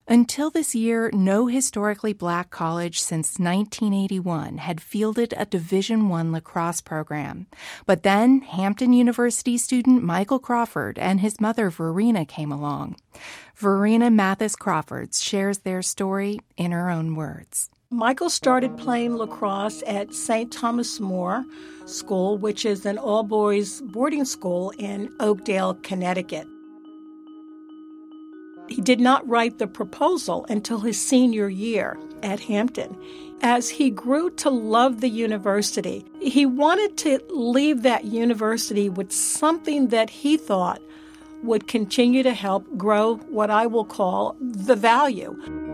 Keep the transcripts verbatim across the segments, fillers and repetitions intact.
Until this year, no historically black college since nineteen eighty-one had fielded a Division I lacrosse program. But then Hampton University student Michael Crawford and his mother Verena came along. Verena Mathis Crawford shares their story in her own words. Michael started playing lacrosse at Saint Thomas More School, which is an all-boys boarding school in Oakdale, Connecticut. He did not write the proposal until his senior year at Hampton. As he grew to love the university, he wanted to leave that university with something that he thought would continue to help grow what I will call the value.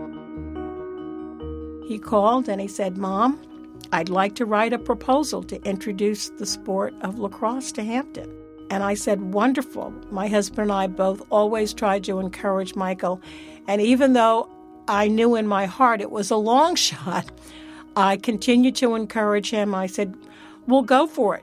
He called and he said, "Mom, I'd like to write a proposal to introduce the sport of lacrosse to Hampton." And I said, "Wonderful." My husband and I both always tried to encourage Michael. And even though I knew in my heart it was a long shot, I continued to encourage him. I said, "We'll go for it."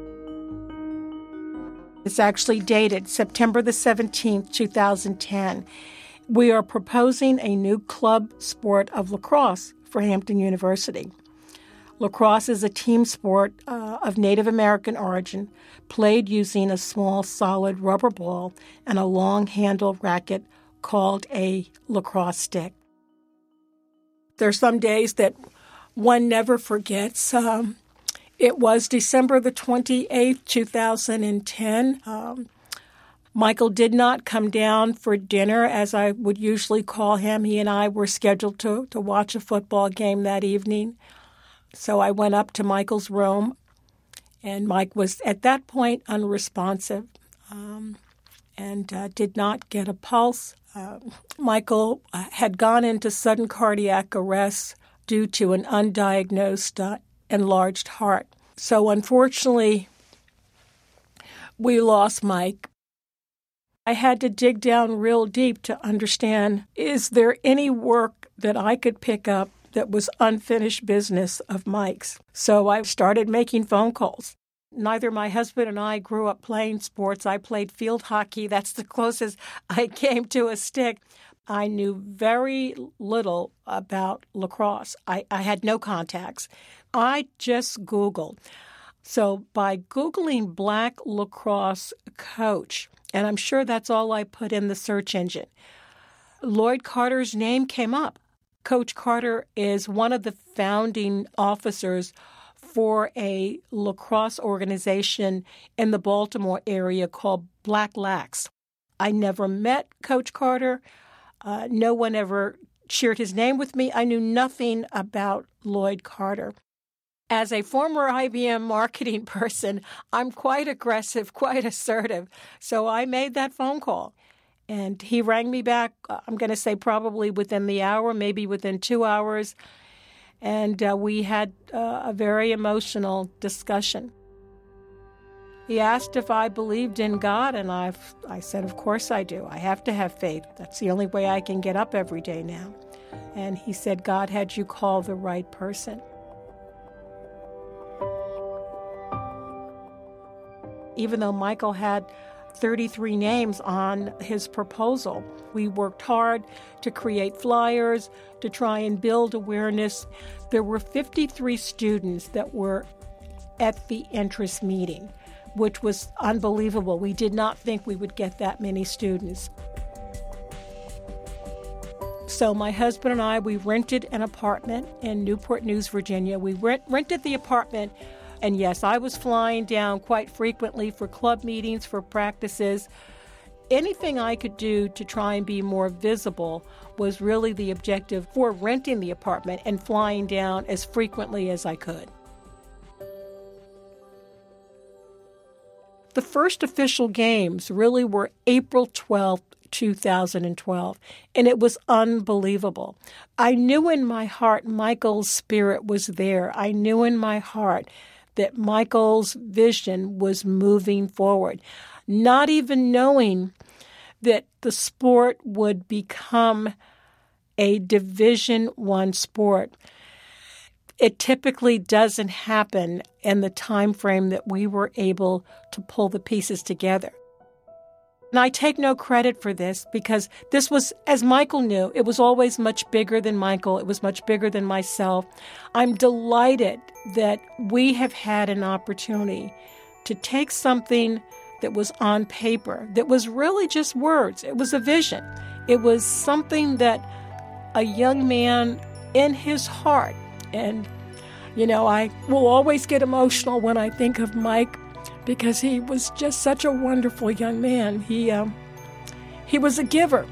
It's actually dated September the seventeenth, two thousand ten. We are proposing a new club sport of lacrosse for Hampton University. Lacrosse is a team sport uh, of Native American origin, played using a small solid rubber ball and a long-handled racket called a lacrosse stick. There are some days that one never forgets. Um, it was December the twenty-eighth, two thousand ten. Um, Michael did not come down for dinner, as I would usually call him. He and I were scheduled to, to watch a football game that evening. So I went up to Michael's room, and Mike was at that point unresponsive um, and uh, did not get a pulse. Uh, Michael had gone into sudden cardiac arrest due to an undiagnosed uh, enlarged heart. So unfortunately, we lost Mike. I had to dig down real deep to understand, is there any work that I could pick up that was unfinished business of Mike's? So I started making phone calls. Neither my husband and I grew up playing sports. I played field hockey. That's the closest I came to a stick. I knew very little about lacrosse. I, I had no contacts. I just Googled. So by Googling black lacrosse coach, and I'm sure that's all I put in the search engine, Lloyd Carter's name came up. Coach Carter is one of the founding officers for a lacrosse organization in the Baltimore area called Black Lax. I never met Coach Carter. Uh, no one ever shared his name with me. I knew nothing about Lloyd Carter. As a former I B M marketing person, I'm quite aggressive, quite assertive. So I made that phone call. And he rang me back, I'm going to say probably within the hour, maybe within two hours. And uh, we had uh, a very emotional discussion. He asked if I believed in God, and I've, I said, of course I do. I have to have faith. That's the only way I can get up every day now. And he said, God had you call the right person. Even though Michael had thirty-three names on his proposal, we worked hard to create flyers, to try and build awareness. There were fifty-three students that were at the interest meeting, which was unbelievable. We did not think we would get that many students. So my husband and I, we rented an apartment in Newport News, Virginia. We rent, rented the apartment. And yes, I was flying down quite frequently for club meetings, for practices. Anything I could do to try and be more visible was really the objective for renting the apartment and flying down as frequently as I could. The first official games really were April twelfth, two thousand twelve, and it was unbelievable. I knew in my heart Michael's spirit was there. I knew in my heart that Michael's vision was moving forward, not even knowing that the sport would become a Division I sport. It typically doesn't happen in the time frame that we were able to pull the pieces together. And I take no credit for this because this was, as Michael knew, it was always much bigger than Michael. It was much bigger than myself. I'm delighted that we have had an opportunity to take something that was on paper, that was really just words. It was a vision. It was something that a young man in his heart, and, you know, I will always get emotional when I think of Mike because he was just such a wonderful young man. He, um, he was a giver.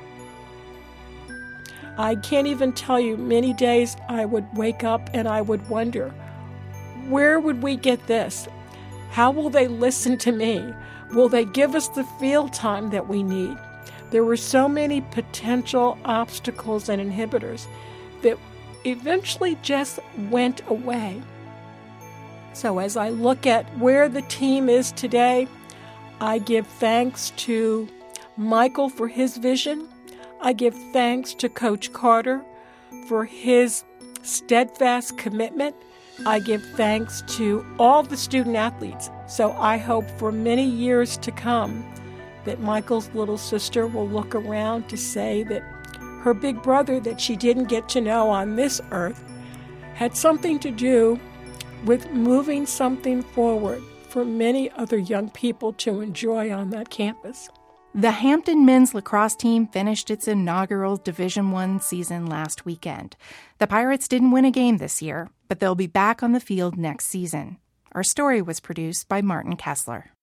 I can't even tell you, many days I would wake up and I would wonder, where would we get this? How will they listen to me? Will they give us the field time that we need? There were so many potential obstacles and inhibitors that eventually just went away. So as I look at where the team is today, I give thanks to Michael for his vision. I give thanks to Coach Carter for his steadfast commitment. I give thanks to all the student athletes. So I hope for many years to come that Michael's little sister will look around to say that her big brother that she didn't get to know on this earth had something to do with moving something forward for many other young people to enjoy on that campus. The Hampton men's lacrosse team finished its inaugural Division One season last weekend. The Pirates didn't win a game this year, but they'll be back on the field next season. Our story was produced by Martin Kessler.